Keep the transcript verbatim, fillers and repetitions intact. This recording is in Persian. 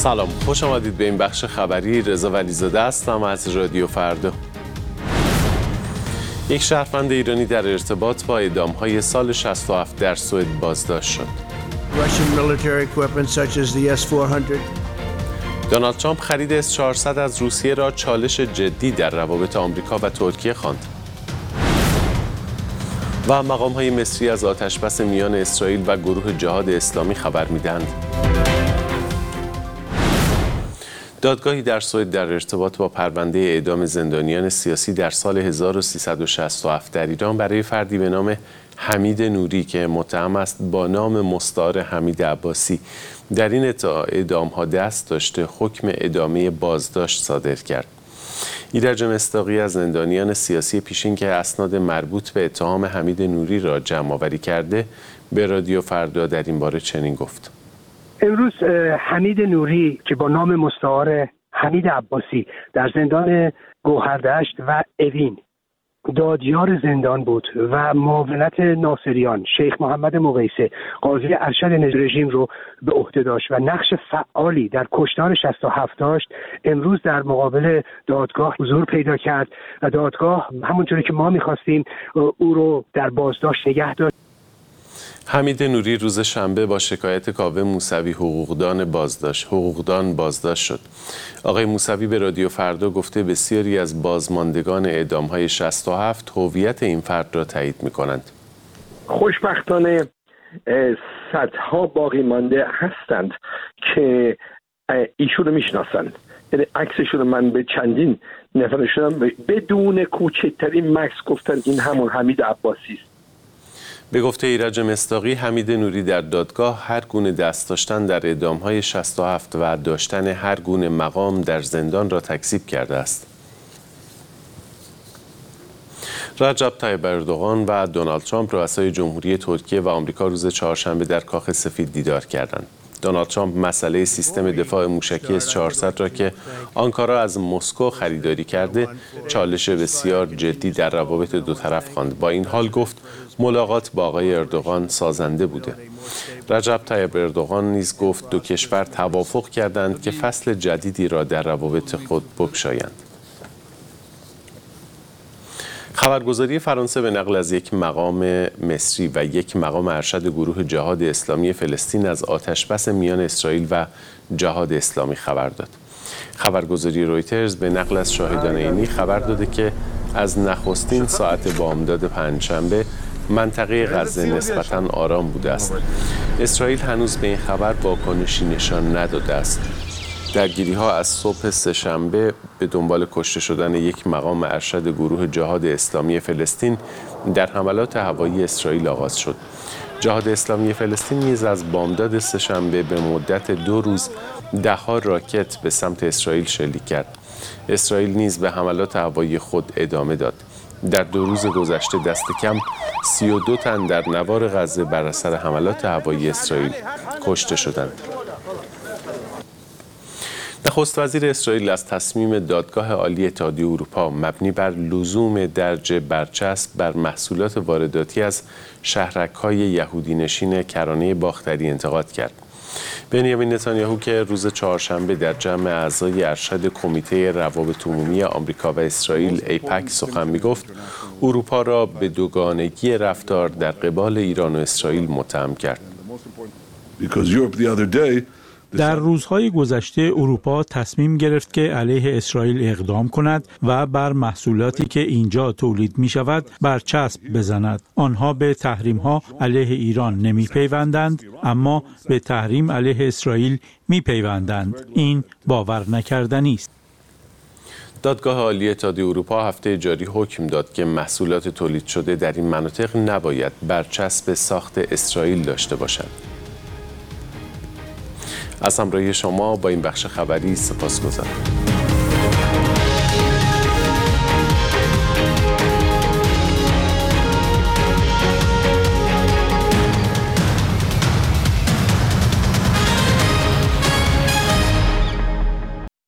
سلام، خوش آمدید به این بخش خبری. رضا ولیزاده هستم از رادیو فردا. یک شهروند ایرانی در ارتباط با اعدام‌های سال شصت و هفت در سوئد بازداشت شد. دونالد ترامپ خرید اس چهارصد از روسیه را چالش جدی در روابط آمریکا و ترکیه خواند. و مقام‌های مصری از آتش‌بس میان اسرائیل و گروه جهاد اسلامی خبر می‌دهند. دادگاهی در سوئد در ارتباط با پرونده اعدام زندانیان سیاسی در سال هزار و سیصد و شصت و هفت در ایران برای فردی به نام حمید نوری که متهم است با نام مستعار حمید عباسی در این اعدام‌ها دست داشته، حکم ادامه بازداشت صادر کرد. ایرج مصداقی از زندانیان سیاسی پیشین که اسناد مربوط به اتهام حمید نوری را جمع‌آوری کرده به رادیو فردا در این باره چنین گفت: امروز حمید نوری که با نام مستعار حمید عباسی در زندان گوهردشت و اوین دادیار زندان بود و معاونت ناصریان شیخ محمد مقیسه قاضی ارشد رژیم رو به عهده داشت و نقش فعالی در کشتار شصت و هفت داشت، امروز در مقابل دادگاه حضور پیدا کرد و دادگاه همونطوری که ما می‌خواستیم او رو در بازداشت نگه داشت. حمید نوری روز شنبه با شکایت کاوه موسوی حقوقدان بازداشت حقوقدان بازداشت شد. آقای موسوی به رادیو فردا گفته بسیاری از بازماندگان اعدام‌های شصت و هفت هویت این فرد را تایید می‌کنند. خوشبختانه صدها باقی مانده هستند که ایشون رو میشناسند. یعنی عکسشون من به چندین نفر شدم بدون کوچکترین مکس گفتن این همون حمید عباسی است. به گفته ایرج مصداقی، حمید نوری در دادگاه هر گونه دست داشتن در اعدام‌های شصت و هفت و داشتن هر گونه مقام در زندان را تکذیب کرده است. رجب طیب اردوغان و دونالد ترامپ رؤسای جمهوری ترکیه و آمریکا روز چهارشنبه در کاخ سفید دیدار کردند. دونالد ترامپ مسئله سیستم دفاع موشکی اس چهارصد را که آنکارا از مسکو خریداری کرده چالش بسیار جدی در روابط دو طرف خواند. با این حال گفت ملاقات با آقای اردوغان سازنده بوده. رجب طیب اردوغان نیز گفت دو کشور توافق کردند که فصل جدیدی را در روابط خود بگشایند. خبرگزاری فرانسه به نقل از یک مقام مصری و یک مقام ارشد گروه جهاد اسلامی فلسطین از آتش‌بس میان اسرائیل و جهاد اسلامی خبر داد. خبرگزاری رویترز به نقل از شاهدان عینی خبر داده که از نخستین ساعت بامداد پنجشنبه منطقه غزه نسبتاً آرام بوده است. اسرائیل هنوز به این خبر واکنشی نشان نداده است. درگیری‌ها از صبح سه‌شنبه به دنبال کشته شدن یک مقام ارشد گروه جهاد اسلامی فلسطین در حملات هوایی اسرائیل آغاز شد. جهاد اسلامی فلسطین نیز از بامداد سه‌شنبه به مدت دو روز ده‌ها راکت به سمت اسرائیل شلیک کرد. اسرائیل نیز به حملات هوایی خود ادامه داد. در دو روز گذشته دست کم سی و دو تن در نوار غزه بر اثر حملات هوایی اسرائیل کشته شدند. نخست وزیر اسرائیل از تصمیم دادگاه عالی اتحادیه اروپا مبنی بر لزوم درج برچسب بر محصولات وارداتی از شهرک‌های یهودی نشین کرانه باختری انتقاد کرد. بنیامین نتانیاهو که روز چهارشنبه در جمع اعضای ارشد کمیته روابط عمومی آمریکا و اسرائیل ایپک سخن می‌گفت، اروپا را به دوگانگی رفتار در قبال ایران و اسرائیل متهم کرد. در روزهای گذشته اروپا تصمیم گرفت که علیه اسرائیل اقدام کند و بر محصولاتی که اینجا تولید می شود برچسب بزند. آنها به تحریم ها علیه ایران نمی پیوندند، اما به تحریم علیه اسرائیل می پیوندند. این باور نکردنی است. دادگاه عالی اتحادیه اروپا هفته جاری حکم داد که محصولات تولید شده در این مناطق نباید برچسب ساخت اسرائیل داشته باشند. از همراهی شما با این بخش خبری سپاسگزارم.